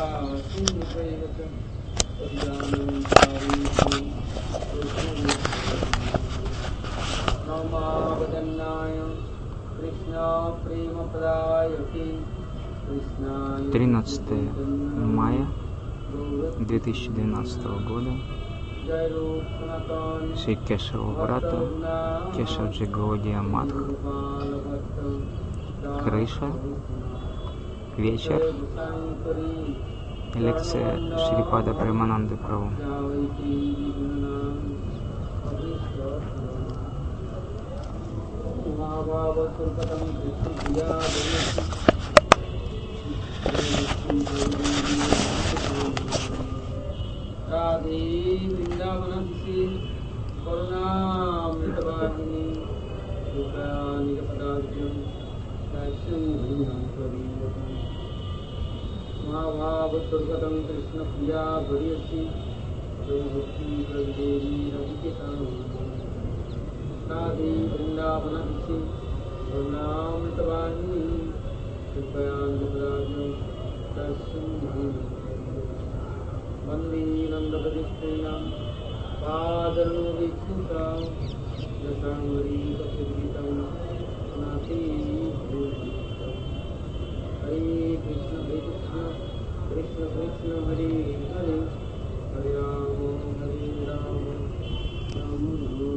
Тринадцатое мая 2012 года. Шри Кешава Врата, Кешавджи Гаудия Матх, крыша, вечер, лекция Шрипада Премананды Прабху. Radhe Vrindavanasi Karunamritavahini Supranikapadasyam Dasyam Hrinampraviyatam Mahabhavaturgatam Krishna Priya Bhariyasi Bhakti Pravidevi Radhiketam Radhe Vrindavanasi Karunamritavahini Supranikapadasyam Dasyam Hrinampraviyatam Vande Nandapradishtinam Padarnuviksutam Yasangari Kapsudvitam Nati Bhutam Hare Krishna Krishna Krishna Krishna Hare Hare Hare Rama Hare Rama Rama Rama.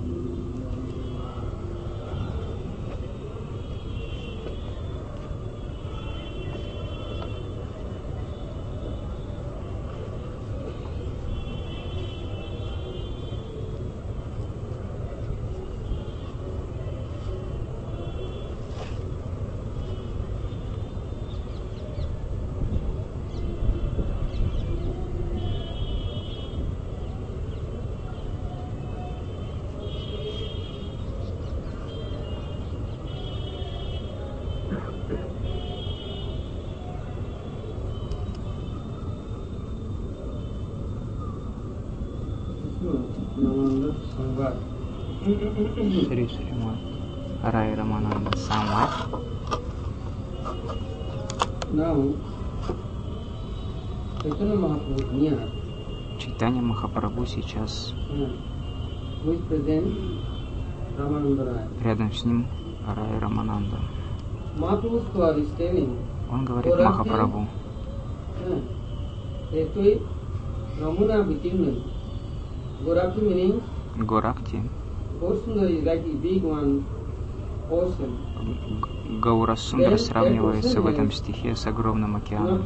Шри Шримад Рай Рамананда Самвад. Чайтанья Махапрабху сейчас рядом с ним Рай Рамананда. Он говорит Махапрабху: Горакти. Гаурасундра сравнивается в этом стихе с огромным океаном.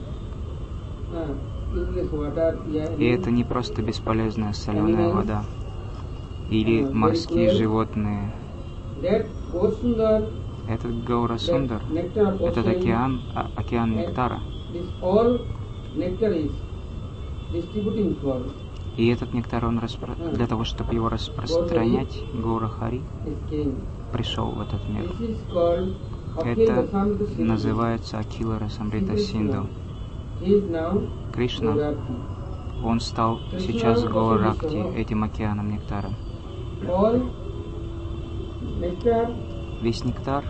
И это не просто бесполезная соленая вода или морские животные. Этот Гаурасундар, этот океан нектара. И этот нектар, он для того, чтобы его распространять, Гаура Хари пришел в этот мир. Это называется Акила Расамрита Синду. Кришна, он стал сейчас Гауракти, этим океаном нектара. Весь нектар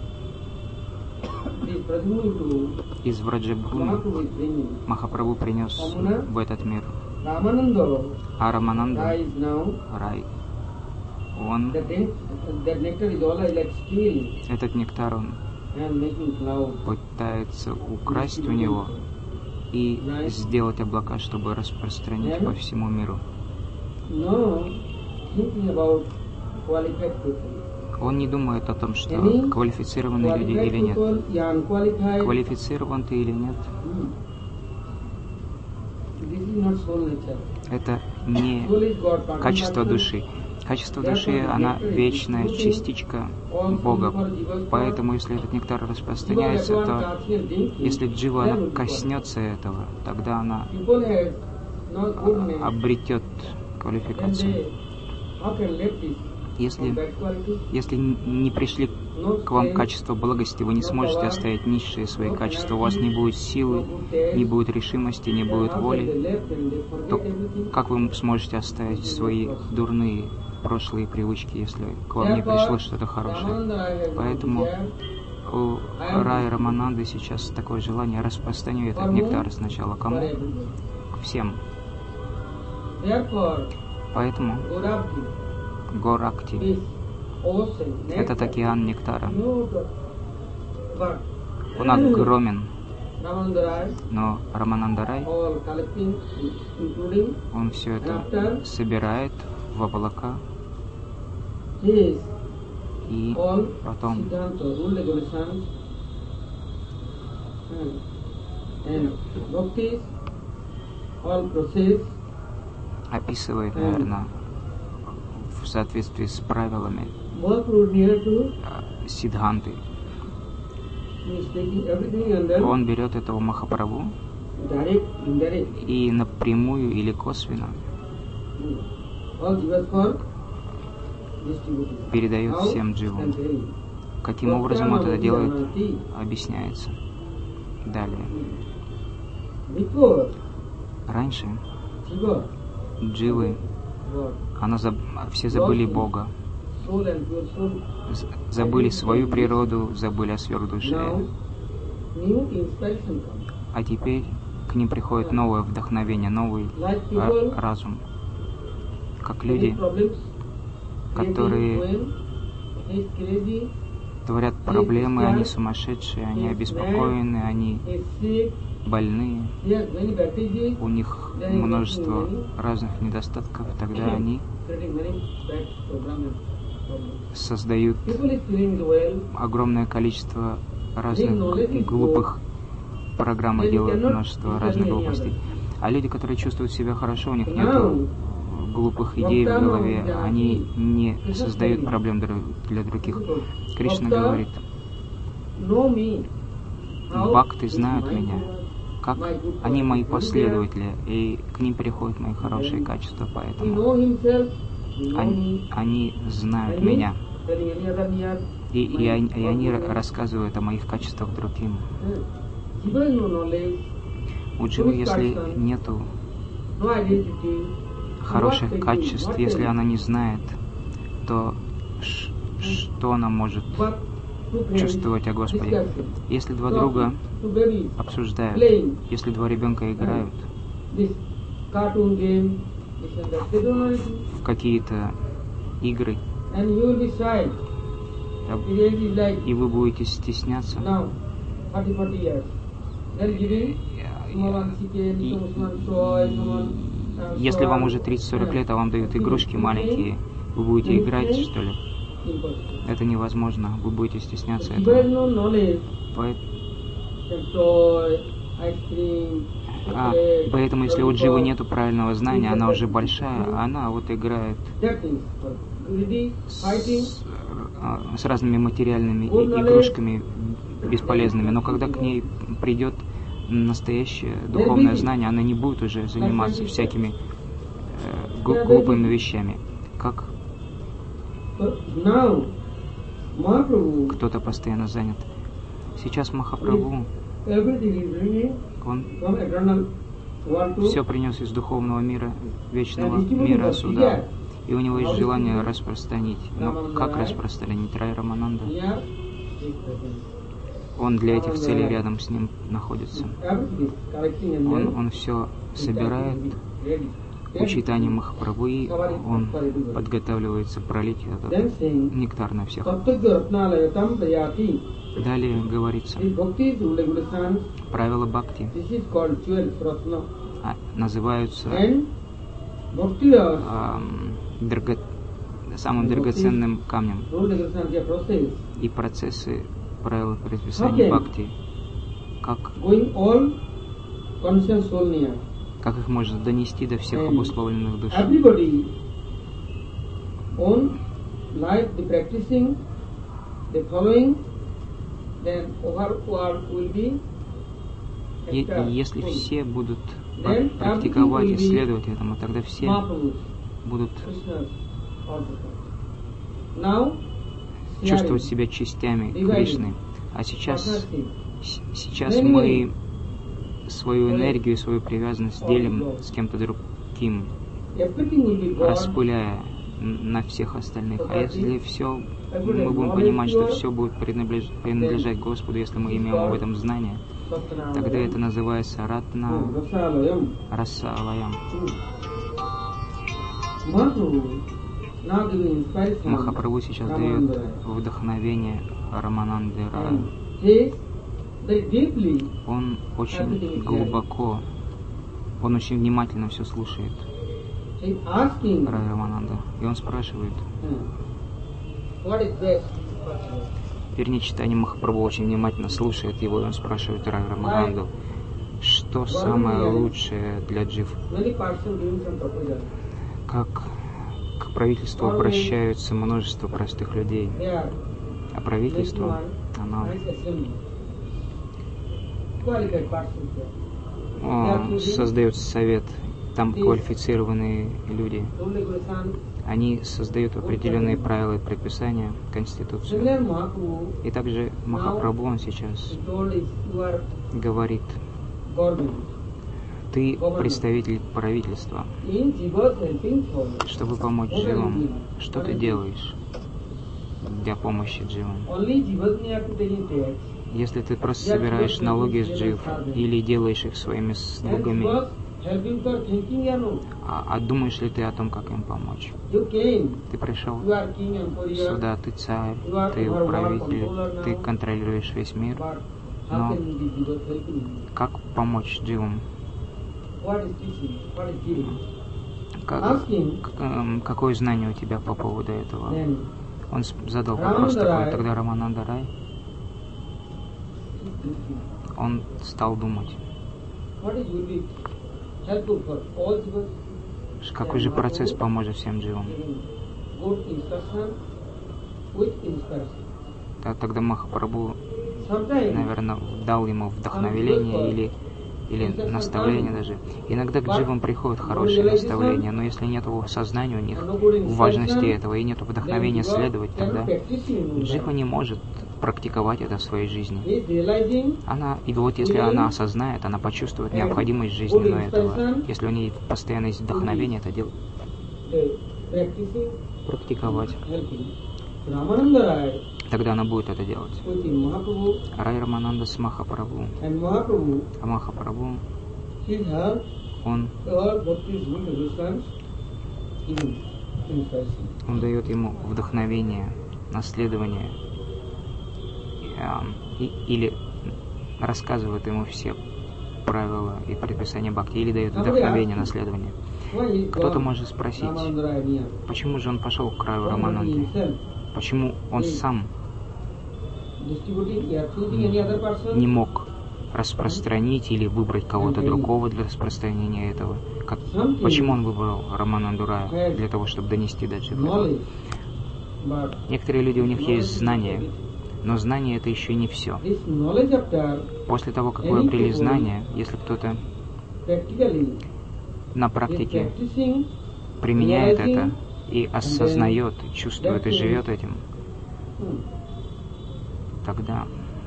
из Враджабхуми Махапрабху принес в этот мир. А Рамананда, рай, он, этот нектар, он пытается украсть у него и сделать облака, чтобы распространить по всему миру. Он не думает о том, что квалифицированные люди или нет. Квалифицирован ты или нет, это не качество души. Качество души, она вечная частичка Бога. Поэтому, если этот нектар распространяется, то если джива она коснется этого, тогда она обретет квалификацию. Если не пришли к вам качество благости, вы не сможете оставить низшие свои качества. У вас не будет силы, не будет решимости, не будет воли. То как вы сможете оставить свои дурные прошлые привычки, если к вам не пришло что-то хорошее? Поэтому у Рая Рамананды сейчас такое желание распространить этот нектар сначала кому? Всем. Поэтому Горакти — этот океан нектара. Он огромен, но Рамананда Рай, он все это собирает в облака, и потом описывает, наверное, в соответствии с правилами Сиддханты. Он берет этого Махапрабху и напрямую или косвенно передает всем дживам. Каким образом он это делает, объясняется далее. Раньше дживы, все забыли Бога, забыли свою природу, забыли о сверхдуше. А теперь к ним приходит новое вдохновение, новый разум. Как люди, которые творят проблемы, они сумасшедшие, они обеспокоены, они больные, у них множество разных недостатков, тогда они создают огромное количество разных глупых программ и делают множество разных глупостей. А люди, которые чувствуют себя хорошо, у них нет глупых идей в голове, они не создают проблем для других. Кришна говорит: бхакты знают меня, как они мои последователи, и к ним переходят мои хорошие качества, поэтому они знают меня, и они рассказывают о моих качествах другим. У дживы, если нету хороших качеств, если она не знает, то что она может чувствовать о Господе? Если два друга обсуждают, если два ребенка играют в какие-то игры, и вы будете стесняться, если вам уже 30-40 лет, а вам дают игрушки маленькие, вы будете играть, что ли? Это невозможно, вы будете стесняться этого. Поэтому, если у дживы нету правильного знания, она уже большая, она вот играет с разными материальными игрушками бесполезными. Но когда к ней придет настоящее духовное знание, она не будет уже заниматься всякими глупыми вещами. Как кто-то постоянно занят. Сейчас Махапрабху, он все принес из духовного мира, вечного мира сюда, и у него есть желание распространить. Но как распространить? Рай Рамананда, он для этих целей рядом с ним находится. Он все собирает у читания Махапрабху, и он подготавливается пролить этот нектар на всех. Далее говорится, правила бхакти называются самым драгоценным камнем. И процессы правил предписания бхакти, как их можно донести до всех обусловленных душ. И если все будут практиковать и следовать этому, тогда все будут чувствовать себя частями Кришны. А сейчас мы свою энергию, свою привязанность делим с кем-то другим, распыляя на всех остальных. А если все мы будем понимать, что все будет принадлежать Господу, если мы имеем об этом знание. Тогда это называется Ратна Расалаям. Махапрабху сейчас дает вдохновение Рамананде Рая. Он очень глубоко, он очень внимательно все слушает Рая Рамананда. И он спрашивает, вернее, читание Махапрабху очень внимательно слушает его, и он спрашивает Рая Рамананду, что самое лучшее для джив? Как к правительству обращаются множество простых людей, а правительство, оно создает совет, там квалифицированные люди, они создают определенные правила и предписания, конституцию. И также Махапрабху, он сейчас говорит, ты представитель правительства, чтобы помочь дживам. Что ты делаешь для помощи дживам? Если ты просто собираешь налоги с джив или делаешь их своими слугами, а думаешь ли ты о том, как им помочь? Ты пришел сюда, ты царь, ты правитель, ты контролируешь весь мир, но как помочь дживам? Какое знание у тебя по поводу этого? Он задал вопрос такой, тогда Рамананда Рай, он стал думать, какой же процесс поможет всем дживам. Тогда Махапрабху, наверное, дал ему вдохновение или наставление даже. Иногда к дживам приходят хорошие наставления, но если нет сознания у них важности этого и нет вдохновения следовать, тогда джива не может практиковать это в своей жизни. И вот если она осознает, она почувствует необходимость жизненного этого. Если у нее постоянно есть вдохновение, это дело практиковать. Тогда она будет это делать. Рай Рамананда с Махапрабху. А Махапрабху, он дает ему вдохновение, наследование, или рассказывает ему все правила и предписания бхакти, или дает вдохновение, наследование. Кто-то может спросить, почему же он пошел к Раю Рамананде? Почему он сам не мог распространить или выбрать кого-то другого для распространения этого? Почему он выбрал Рамананду Рая для того, чтобы донести до джив? Некоторые люди, у них есть знания, но знание это еще не все. После того, как вы обрели знание, если кто-то на практике применяет это и осознает, чувствует и живет этим, тогда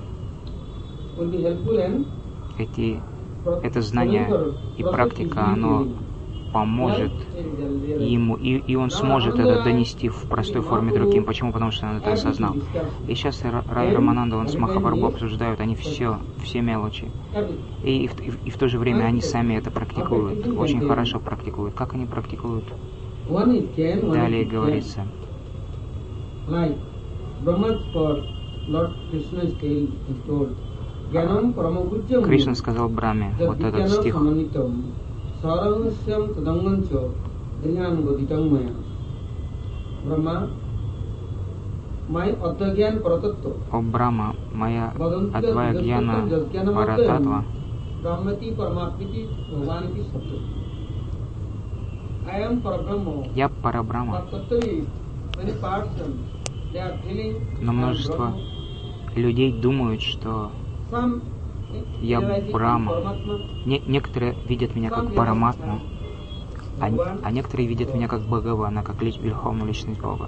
это знание и практика, оно поможет ему, и он сможет это донести в простой форме другим. Почему? Потому что он это осознал. И сейчас Рай Рамананда, он с Махапрабху обсуждают, они все мелочи. И в то же время они сами это практикуют, очень хорошо практикуют. Как они практикуют? Далее говорится, Кришна сказал Брахме, вот этот стих, «О Брахма, моя Адвая Гьяна Парататва, я Парабрахма». Но множество людей думают, что я Брахма. Некоторые видят меня как Параматму, а некоторые видят меня как Бхагавана, как верховную личность Бога.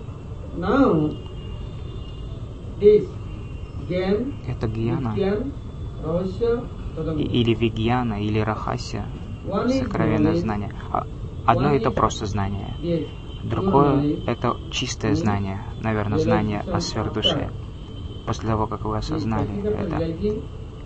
Это гьяна, или вигьяна, или рахасия, сокровенное знание. Одно это просто знание. Другое – это чистое знание, наверное, знание о сверхдуше. После того, как вы осознали это,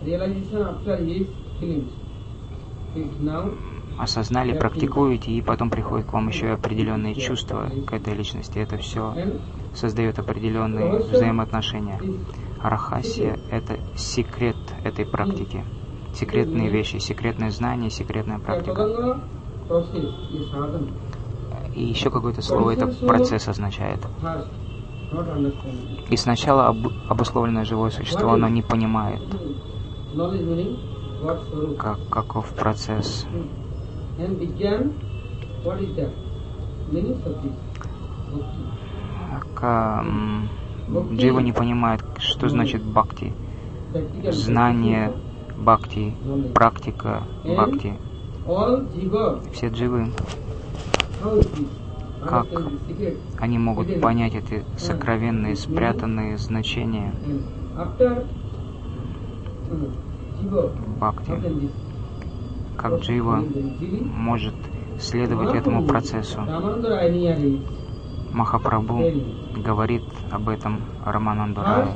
осознали, практикуете, и потом приходит к вам еще и определенные чувства к этой личности. Это все создает определенные взаимоотношения. Рахасия – это секрет этой практики. Секретные вещи, секретное знание, секретная практика. И еще какое-то слово это процесс означает. И сначала обусловленное живое существо, оно не понимает, каков процесс. Джива не понимает, что значит бхакти. Знание бхакти, практика бхакти. Все дживы, как они могут понять эти сокровенные, спрятанные значения бхакти? Как джива может следовать этому процессу? Махапрабху говорит об этом Рамананду Рае.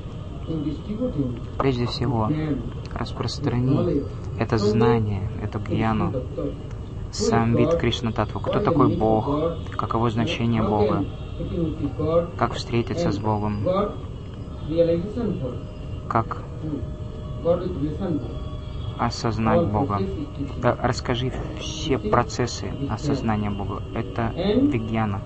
Прежде всего, распространи это знание, эту гьяну, сам вид Кришна-татву. Кто такой Бог? Каково значение Бога? Как встретиться с Богом? Как осознать Бога? Да, расскажи все процессы осознания Бога. Это вигьяна.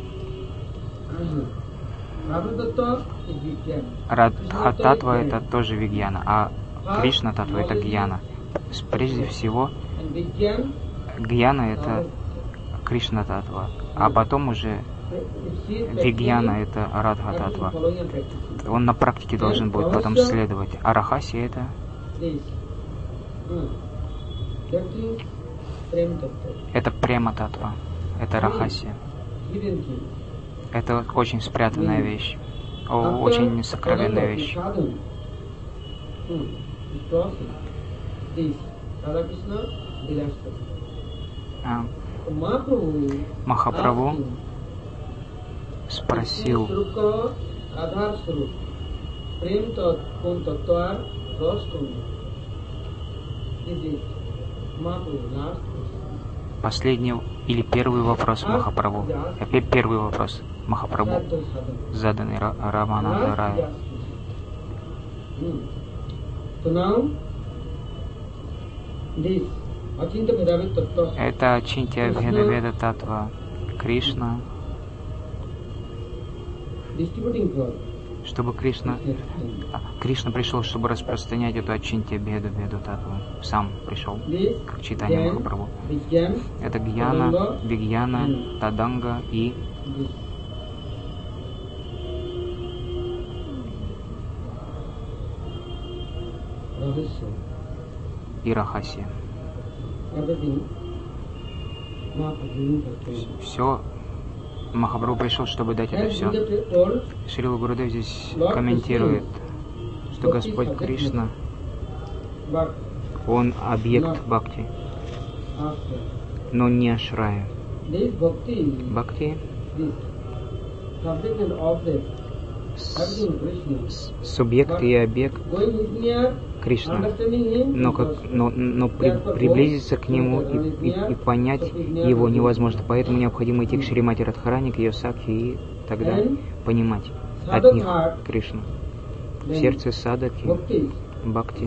Радха-татва — это тоже вигьяна, а Кришна-татва — это гьяна. Прежде всего, гьяна — это Кришна-татва, а потом уже вигьяна — это Радха-татва. Он на практике должен будет потом следовать. А Рахаси — это према-татва, это Рахаси. Это очень спрятанная вещь, очень сокровенная вещь. Махапрабху спросил, последний или первый вопрос Махапрабху. Первый вопрос Махапрабху, заданный Рамананда Рае. Это Ачинтья Бхеда Татва Кришна. Чтобы Кришна пришел, чтобы распространять эту Ачинтья Бхеда Татву. Сам пришел, как читание Махапрабху. Это Гьяна, Вигьяна, Таданга и Рахаси. Все. Махапрабху пришел, чтобы дать это все. Шрила Гурудев здесь комментирует, что Господь Кришна, Он объект бхакти, но не ашрая. Бхакти субъект и объект Кришна, но приблизиться к Нему и понять Его невозможно, поэтому необходимо идти к Шримати Радхарани, к ее Сакхи, и тогда понимать от них Кришну. В сердце садаки, бхакти.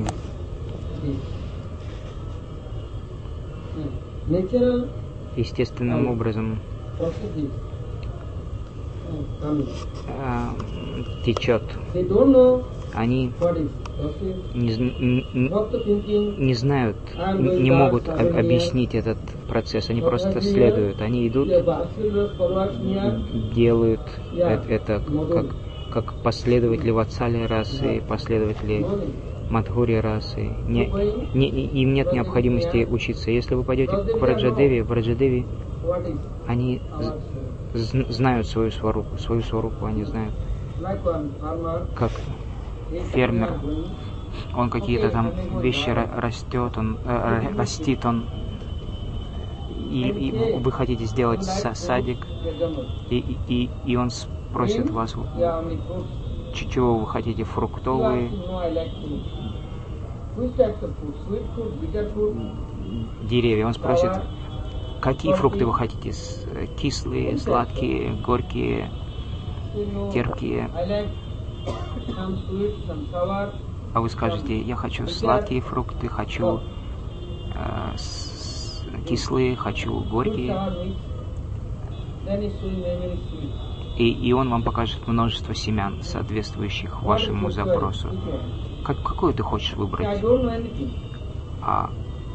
Естественным образом течет. Они не знают, не могут объяснить этот процесс, они просто следуют, они идут, делают это как последователи Ватсали расы, последователи Мадхури расы. Им нет необходимости учиться. Если вы пойдете к Враджадеви, в Враджадеви они знают свою сварупу, они знают, как фермер, он какие-то там вещи растит, он и вы хотите сделать садик, и он спросит вас, чего вы хотите, фруктовые, деревья. Он спросит, какие фрукты вы хотите, кислые, сладкие, горькие, терпкие. А вы скажете, я хочу сладкие фрукты, хочу кислые, хочу горькие. И он вам покажет множество семян, соответствующих вашему запросу. Какой ты хочешь выбрать? А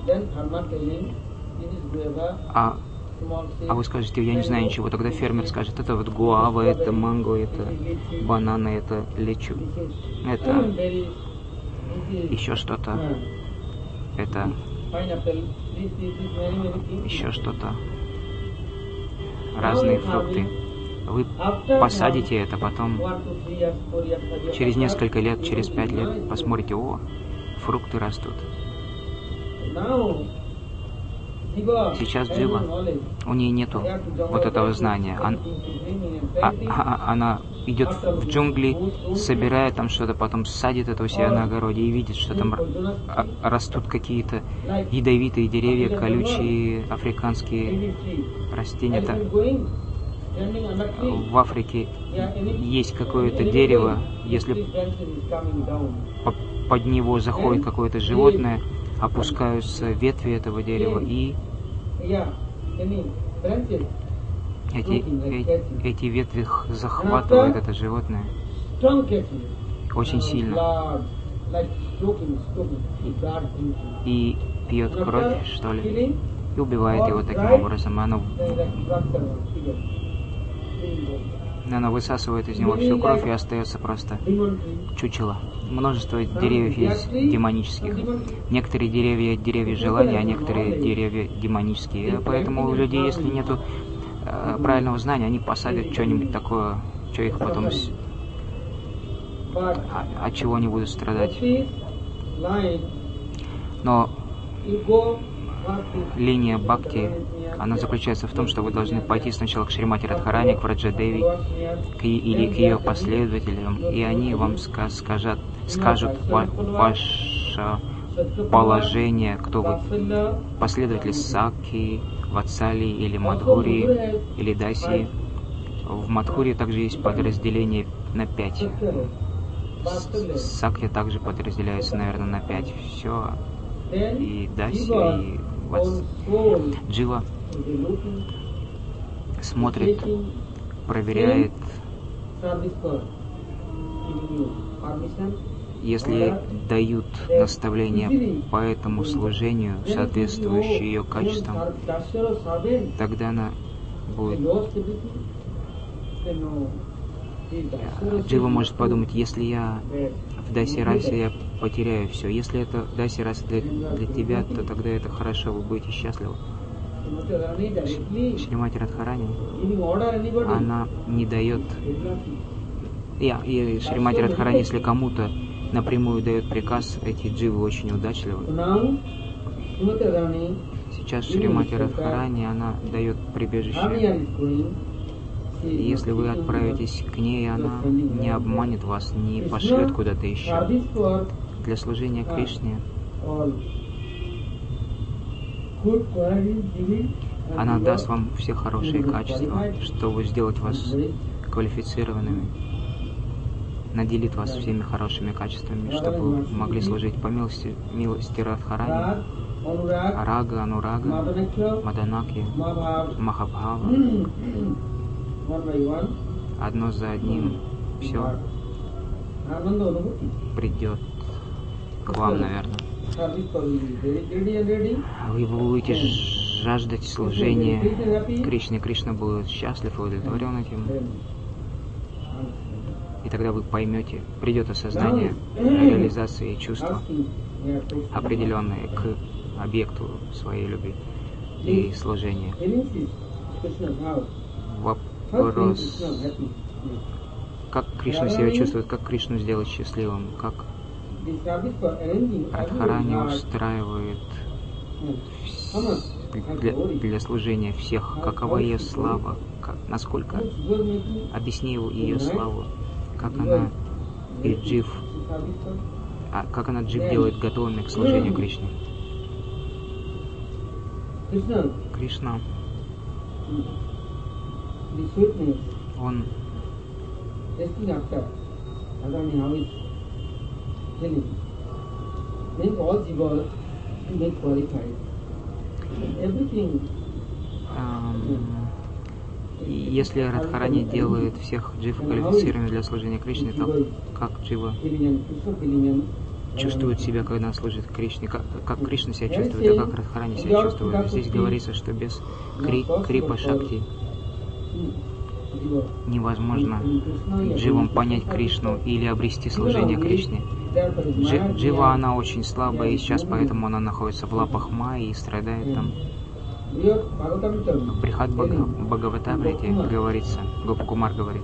вы скажете, я не знаю ничего. Тогда фермер скажет, это вот гуава, это манго, это бананы, это лечу, это еще что-то, это еще что-то, разные фрукты. Вы посадите это, потом через несколько лет, через 5 лет посмотрите, о, фрукты растут. Сейчас Джива, у нее нету вот этого знания. Она идет в джунгли, собирает там что-то, потом садит это у себя на огороде и видит, что там растут какие-то ядовитые деревья, колючие африканские растения. В Африке есть какое-то дерево, если под него заходит какое-то животное, опускаются ветви этого дерева, и эти ветви захватывают это животное очень сильно и пьет кровь, что ли, и убивает его таким образом. Она высасывает из него всю кровь, и остается просто чучело. Множество деревьев есть демонических. Некоторые деревья — деревья желания, а некоторые деревья демонические. Поэтому у людей, если нету правильного знания, они посадят что-нибудь такое, что их потом от чего они будут страдать. Но линия Бхакти, она заключается в том, что вы должны пойти сначала к Шримати Радхарани, к Враджадеви, или к ее последователям, и они вам скажут ваше положение, кто вы, последователь Сакхи, Ватсали или Мадхури, или Даси. В Мадхури также есть подразделение на 5. Сакхи также подразделяется, наверное, на 5. Все. И Даси, и Джива смотрит, проверяет, если дают наставления по этому служению, соответствующие ее качествам, тогда она будет... Джива может подумать, если я в Даси Расе, я потеряю все. Если это Даси Раса для тебя, то тогда это хорошо, вы будете счастливы. Шримати Радхарани, она не дает... И Шримати Радхарани, если кому-то напрямую дает приказ, эти дживы очень удачливы. Сейчас Шримати Радхарани, она дает прибежище. И если вы отправитесь к ней, она не обманет вас, не пошлет куда-то еще. Для служения Кришне она даст вам все хорошие качества, чтобы сделать вас квалифицированными, наделит вас всеми хорошими качествами, чтобы вы могли служить по милости Радхарани, Рага, Анурага, Маданаки, Махабхава. Одно за одним все придет к вам, наверное. Вы будете жаждать служения Кришне. Кришна будет счастлив и удовлетворен этим. И тогда вы поймете, придет осознание реализации чувства, определенные к объекту своей любви и служения. Вопрос, как Кришна себя чувствует, как Кришну сделать счастливым, как Радхарани устраивает для служения всех. Какова ее слава, насколько, объясни ее славу, как она джив, как она джив делает готовыми к служению Кришне. Кришна, он если Радхарани делает всех джив квалифицированными для служения Кришне, то как джива чувствует себя, когда он служит Кришне, как Кришна себя чувствует, а как Радхарани себя чувствует. Здесь говорится, что без крипа шакти невозможно дживам понять Кришну или обрести служение Кришне. Джива, она очень слабая, и сейчас поэтому она находится в лапах Майи и страдает там. В Брихат Бхагаватамрите говорится, Гопакумар говорит,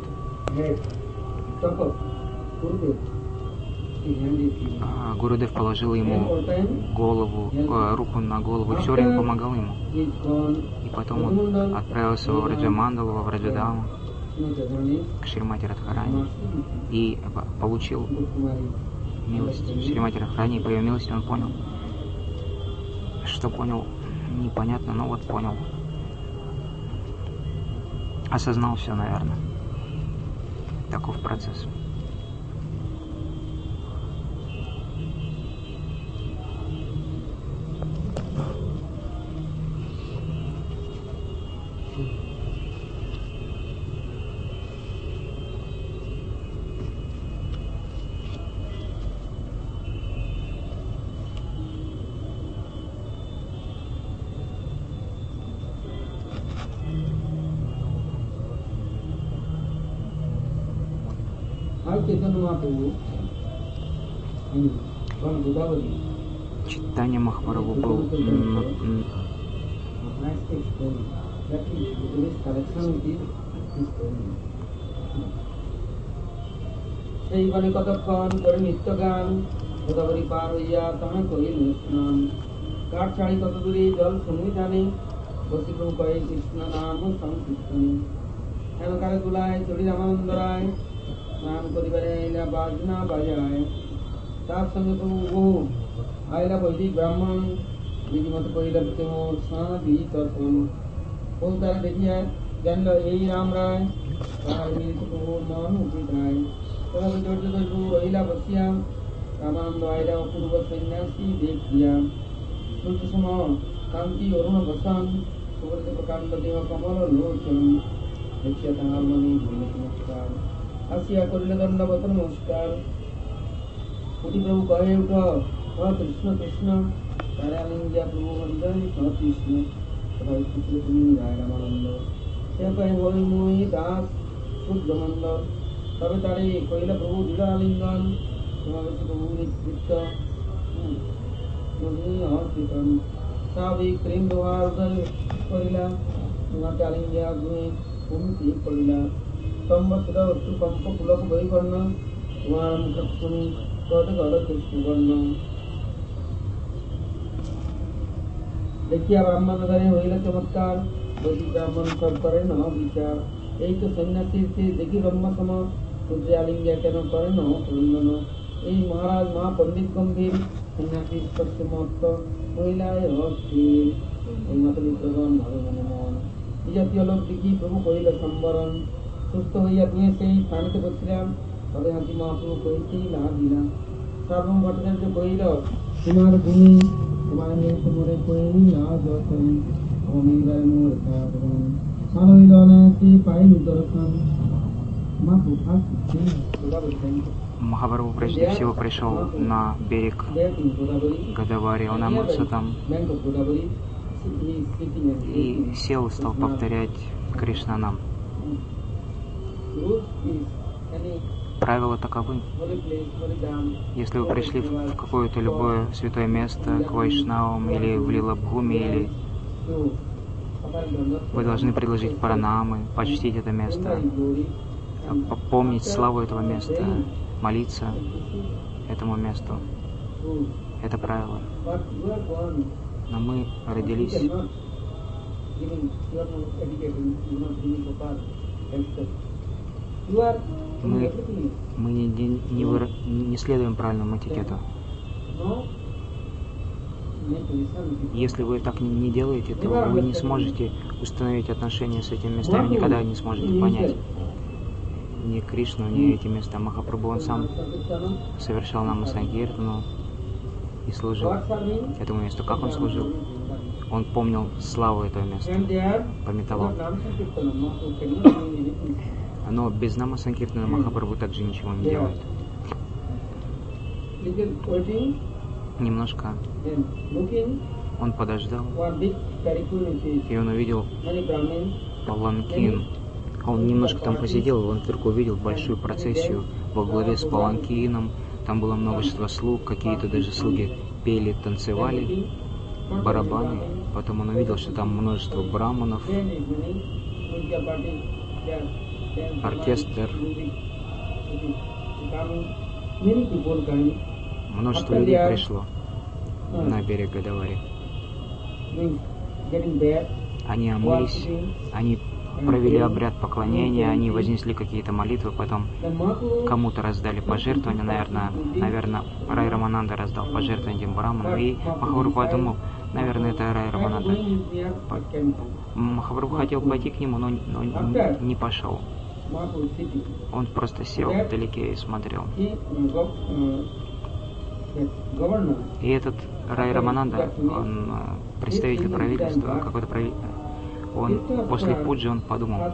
Гурудев положил ему руку на голову и все время помогал ему. И потом он отправился во Враджамандалу, во Враджадаму, к Шримати Радхарани и получил милость Шримати Радхарани, и по ее милости он понял. Что понял, непонятно, но вот понял. Осознал все, наверное. Таков процесс. Чайтанья Махапрабху был সেই বনে কতক্ষণ করে নিত্য গান গোদাবরী পার হইয়া তাহা কহিল স্নান কাঠ ছাড়ি কত দূরে জল সমুই জানে বসি প্রভু কয়ে কৃষ্ণ নাম সংকীর্তনে হেন কালে তুলায় চড়ি রামানন্দ রায় স্নান করিবারে আইলা বাজনা বাজায় তার সঙ্গে প্রভু বহু আইলা বৈদিক ব্রাহ্মণ বিধিমত করিল স্নাদি তখন বহু তারা দেখিয়া জানল এই রাম রায় তাহার মিলিত প্রভুর মন উচিত রায় তবে ধৈর্য ধৈর্য রহিলা বসিয়া রামানন্দ আইলা অপূর্ব সন্ন্যাসী দেখিয়া সূর্য সম কান্তি অরুণ বসন সুব্রত প্রকাণ্ড দেহ কমল লোচন দেখিয়া তাহার মনে ভুলিল চমৎকার আসিয়া করিল দণ্ডবত নমস্কার কোটি প্রভু কহে উঠ কৃষ্ণ কৃষ্ণ তারা আলিঙ্গিয়া প্রভু হরিদয় কৃষ্ণ সবাই পুত্র তুমি রায় রামানন্দ সে কহে হই মুই দাস শুদ্ধ মন্দ তবে তারে কহিলা প্রভু দৃঢ় আলিঙ্গন সমাবেশ প্রভু নিবৃত্ত অর্পিতন স্বাভাবিক প্রেম ব্যবহার উদয় করিলা তোমাকে আলিঙ্গিয়া গুণে ভূমিতে করিলা সম্বৎসর অস্তু কম্প পুলক বৈবর্ণ তোমার মুখ শুনি কট গড় সুবর্ণ দেখিয়া ব্রাহ্মণ ধরে হইলা চমৎকার বৈদিক ব্রাহ্মণ সব করে ন বিচার এই তো সন্ন্যাসী দেখি ব্রহ্ম সম পুত্রে আলিঙ্গিয়া কেন করে ন পরিণন এই মহারাজ মহাপণ্ডিত গম্ভীর সন্ন্যাসী স্পর্শ মহত্ব মহিলায় অস্থির এই মত বিপ্রগণ ভাবে মনে মন এই জাতীয় লোক দেখি প্রভু কহিল সম্বরণ সুস্থ হইয়া দুয়ে সেই স্থানিতে বসিলাম তবে হাতি মহাপ্রভু কহিতেই না দিলাম সার্বম ভট্টাচার্য কহিল তোমার গুণী তোমার মেয়ে তোমরে কহি না যতন অমিবার মোর কারণ সালইল অনায়াসী পাইল দর্শন Махапрабху прежде всего пришел на берег Годавари, он омылся там и сел, стал повторять Кришнанам. Правила таковы. Если вы пришли в какое-то любое святое место, к Вайшнавам или в Лилабхуми, или вы должны предложить пранамы, почтить это место, помнить славу этого места, молиться этому месту. Это правило. Но мы родились, мы не следуем правильному этикету. Если вы так не делаете, то вы не сможете установить отношения с этими местами, никогда не сможете понять ни Кришну, ни эти места. Махапрабху, он сам совершал наму санкиртану и служил этому месту. Как он служил? Он помнил славу этого места, памятовал. Но без нама санкиртана Махапрабху также ничего не делает. Немножко он подождал, и он увидел паланкин. Он немножко там посидел, и он вдруг увидел большую процессию во главе с паланкином. Там было множество слуг, какие-то даже слуги пели, танцевали, барабаны. Потом он увидел, что там множество браманов, оркестр. Множество людей пришло на берег Годавари. Они омылись, они провели обряд поклонения, они вознесли какие-то молитвы, потом кому-то раздали пожертвования, наверное, Рай Рамананда раздал пожертвования этим браманам, и Махапрабху подумал, наверное, это Рай Рамананда. Махапрабху хотел пойти к нему, но не пошел. Он просто сел вдалеке и смотрел. И этот Рай Рамананда, он представитель правительства, какой-то правительство. Он после пуджи он подумал,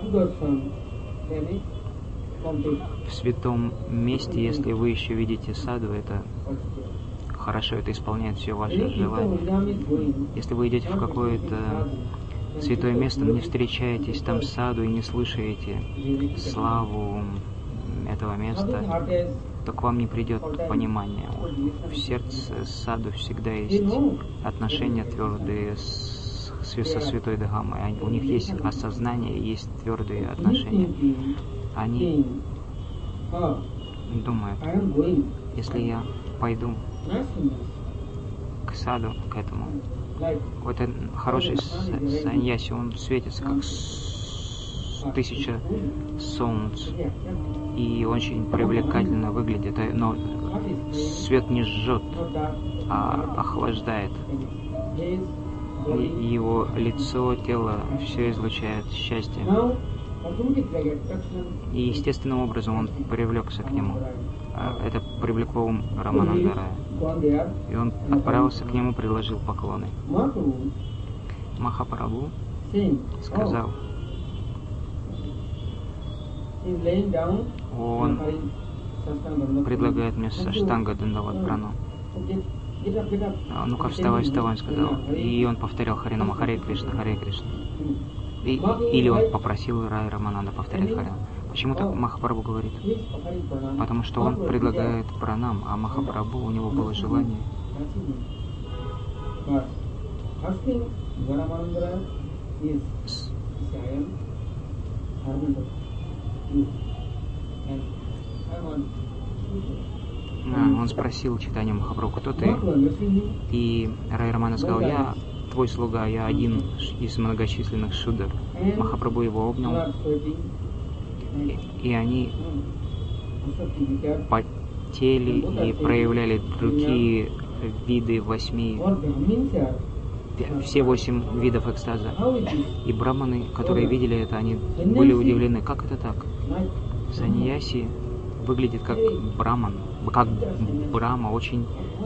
в святом месте, если вы еще видите саду, это хорошо, это исполняет все ваши желания. Если вы идете в какое-то святое место, но не встречаетесь там с саду и не слышите славу этого места, то к вам не придет понимание. В сердце саду всегда есть отношения твердые со Святой Дхаммой. У них есть осознание, есть твердые отношения. Они думают, если я пойду к саду, к этому, вот этот хороший саньяси, он светится как 1000 солнц и очень привлекательно выглядит, но свет не жжет, а охлаждает. И его лицо, тело, все излучает счастье. И естественным образом он привлекся к нему. Это привлекло ум Раманандарая. И он отправился к нему, предложил поклоны. Махапрабху сказал, он предлагает мне Саштанга Дандават Прану. Ну-ка, вставай, вставай, он сказал. И он повторял Харинама, Харе Кришна, Харе Кришна. Или он попросил Рай Рамананда повторять Харинама. Почему так Махапрабху говорит? Потому что он предлагает пранам, а Махапрабху, у него было желание. Он спросил Чайтанья Махапрабху, кто ты? И Рай Рамана сказал, я твой слуга, я один из многочисленных шудр. Махапрабху его обнял, и они потели и проявляли другие виды 8 видов экстаза. И браманы, которые видели это, они были удивлены, как это так? Саньяси выглядит как браман, как Брахма, очень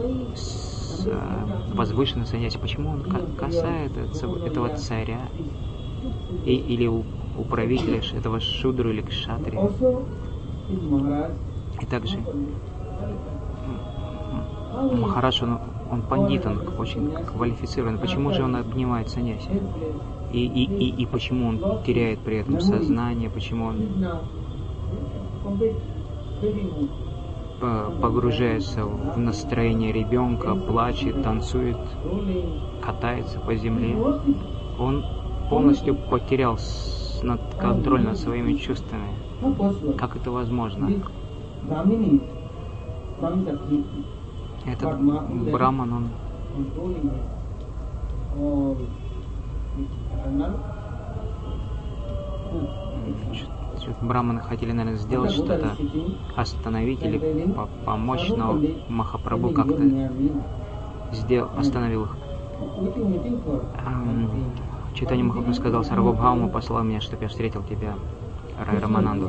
возвышенный саньяси. Почему он касается этого царя или управителя этого шудру или кшатри? И также Махарадж, он пандит, он очень квалифицирован. Почему же он обнимает саньяси? И почему он теряет при этом сознание? Почему он погружается в настроение ребенка, плачет, танцует, катается по земле? Он полностью потерял контроль над своими чувствами. Как это возможно? Этот Браман, Браманы хотели, наверное, сделать что-то, остановить или помочь, но Махапрабху как-то остановил их. Чайтанья Махапрабху сказал: Сарвабхаума послал меня, чтобы я встретил тебя, Рай Рамананду.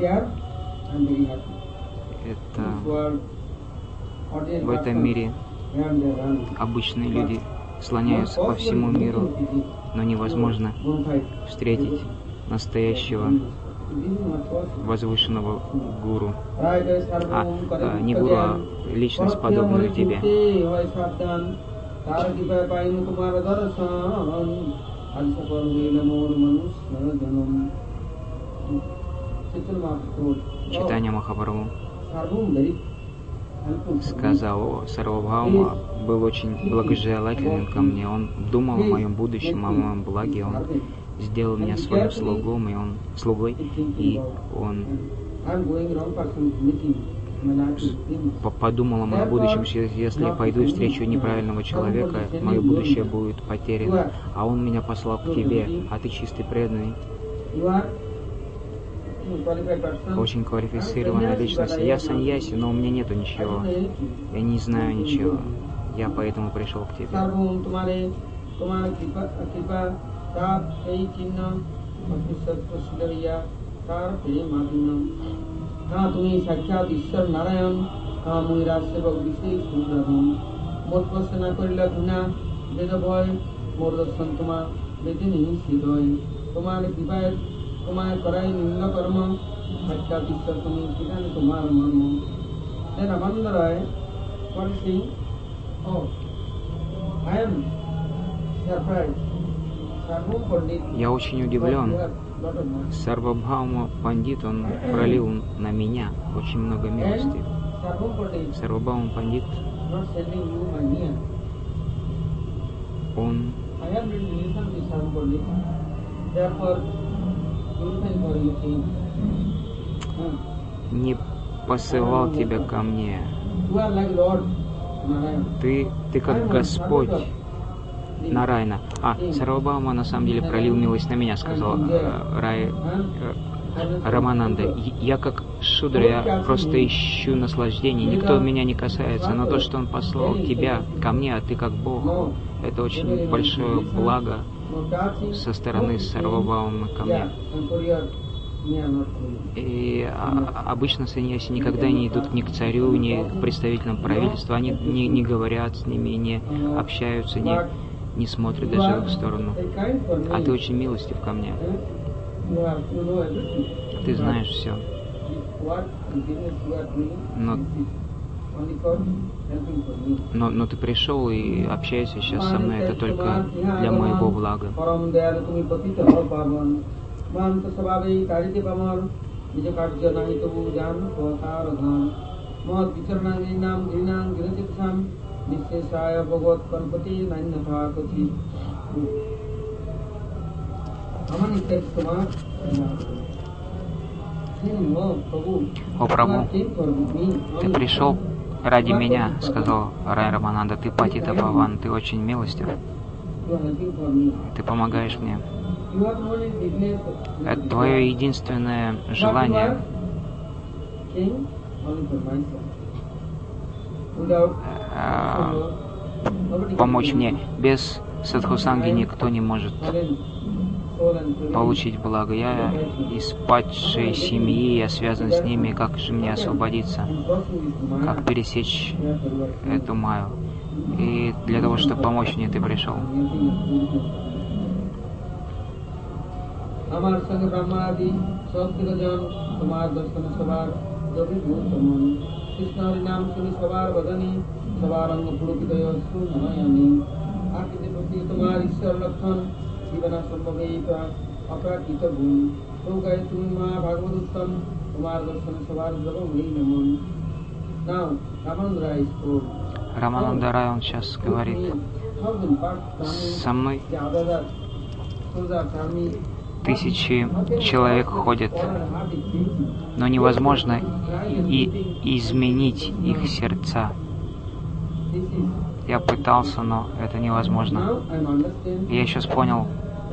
В этом мире обычные люди слоняются по всему миру, но невозможно встретить настоящего возвышенного гуру, не гуру, а личность, подобную тебе. Чайтанья Махапрабху сказал: Сарвабхаума был очень благожелателен ко мне, он думал о моем будущем, о моем благе, он сделал меня своим слугой, и он подумал о моем будущем. Если я пойду и встречу неправильного человека, мое будущее будет потеряно. А он меня послал к тебе, а ты чистый преданный, очень квалифицированная личность. Я саньяси, но у меня нету ничего. Я не знаю ничего. Я поэтому пришел к тебе. তোমায় করাই নিম্ন কর্ম সাক্ষাৎ ঈশ্বর তুমি সেখানে তোমার মর্ম। Then Ramananda Rai was saying, oh, I am surprised. Я очень удивлен. Сарвабхаума Пандит, он пролил на меня очень много милости. Сарвабхаума Пандит, он не посылал тебя ко мне. Ты как Господь Нарайна. Сарвабхаума на самом деле пролил милость на меня, сказал Рамананда. Я как Шудра, я просто ищу наслаждение. Никто меня не касается, но то, что он послал тебя ко мне, а ты как Бог, это очень большое благо со стороны Сарвабхаумы ко мне. И обычно саньяси никогда не идут ни к царю, ни к представителям правительства, они не говорят с ними, не общаются, не смотрят даже в их сторону. А ты очень милостив ко мне. Ты знаешь все. Но ты пришел и общаешься сейчас со мной, это только для моего блага. О Прабху, ты пришел ради меня, сказал Рай Рамананда, ты Патита Паван, ты очень милостив, ты помогаешь мне. Это твое единственное желание помочь мне. Без садхусанги никто не может получить благо. Я из падшей семьи, я связан с ними, как же мне освободиться, как пересечь эту майю. И для того, чтобы помочь мне, ты пришел. Рамананда Рай, он сейчас говорит, со мной 1000 человек ходят, но невозможно и изменить их сердца. Я пытался, но это невозможно. Я сейчас понял,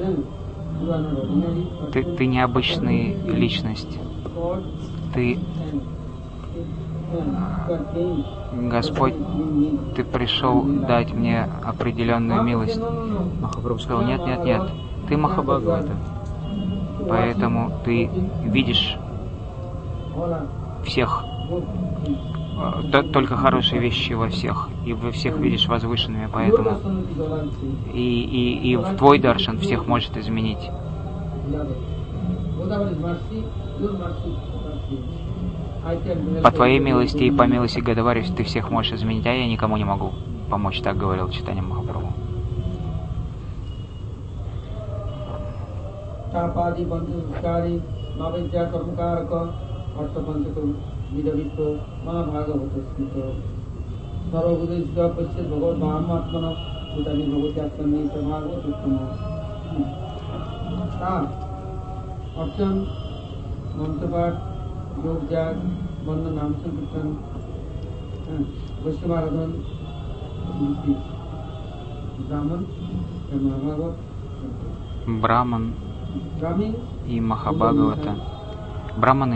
ты необычная личность. Ты, Господь, ты пришел дать мне определенную милость. Махапрабху сказал, нет, ты Махабхагавата. Поэтому ты видишь всех, только хорошие вещи во всех, и во всех видишь возвышенными, поэтому и в твой даршан всех может изменить. По твоей милости и по милости Гадавари ты всех можешь изменить, а я никому не могу помочь, так говорил Чайтанья Махапрабху. Браман и Махабхагавата. Браманы,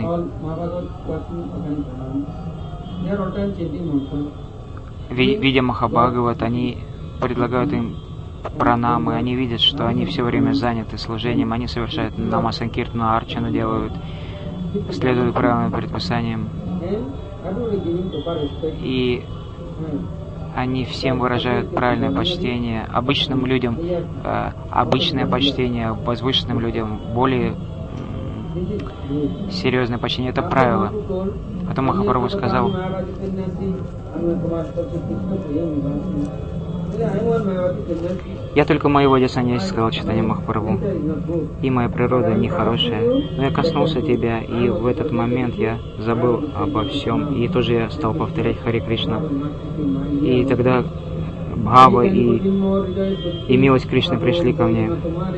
видя Махабхагават, они предлагают им пранамы, они видят, что они все время заняты служением, они совершают намасанкиртану, арчану делают, следуют правильным предписаниям. И они всем выражают правильное почтение. Обычным людям обычное почтение, возвышенным людям более серьезное почтение. Это правило. Потом Махапрабху сказал, я только моего саньяси, сказал Чайтанья Махапрабху, и моя природа нехорошая. Но я коснулся тебя, и в этот момент я забыл обо всем, и тоже я стал повторять Харе Кришна. И тогда Бхава и милость Кришны пришли ко мне.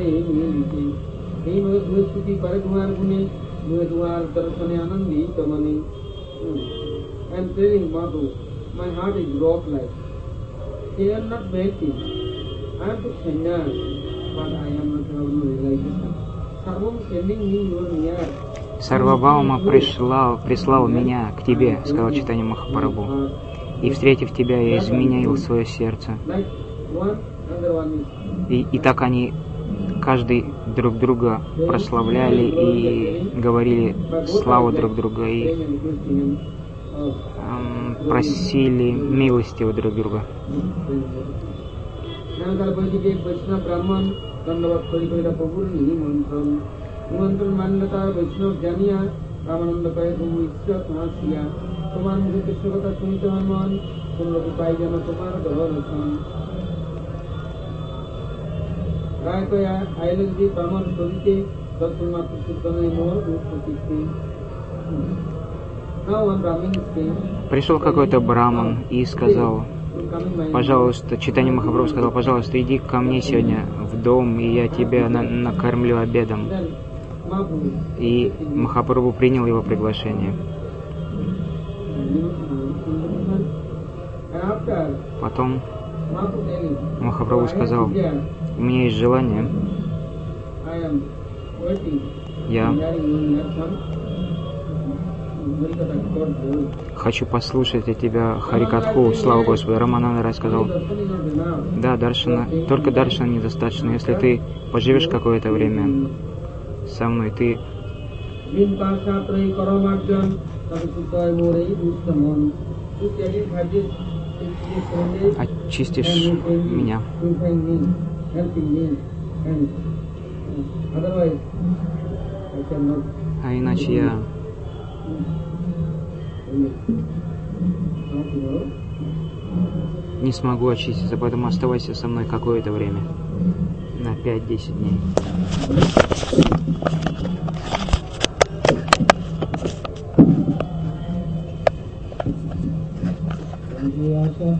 Сарвабхаума прислал меня к тебе, сказал Чайтанья Махапрабху, и, встретив тебя, я изменил свое сердце. И так они каждый друг друга прославляли и говорили славу друг друга, и просили милости у друг друга. Пришел какой-то браман и сказал, пожалуйста, Чайтанья Махапрабху сказал, пожалуйста, иди ко мне сегодня в дом, и я тебя накормлю обедом. И Махапрабху принял его приглашение. Потом Махапрабху сказал, у меня есть желание, я хочу послушать от тебя Харикатху, слава Господу. Рамананда рассказал, да, даршана, только даршана недостаточно. Если ты поживешь какое-то время со мной, ты очистишь меня. А иначе я не смогу очиститься, поэтому оставайся со мной какое-то время, на 5-10 дней.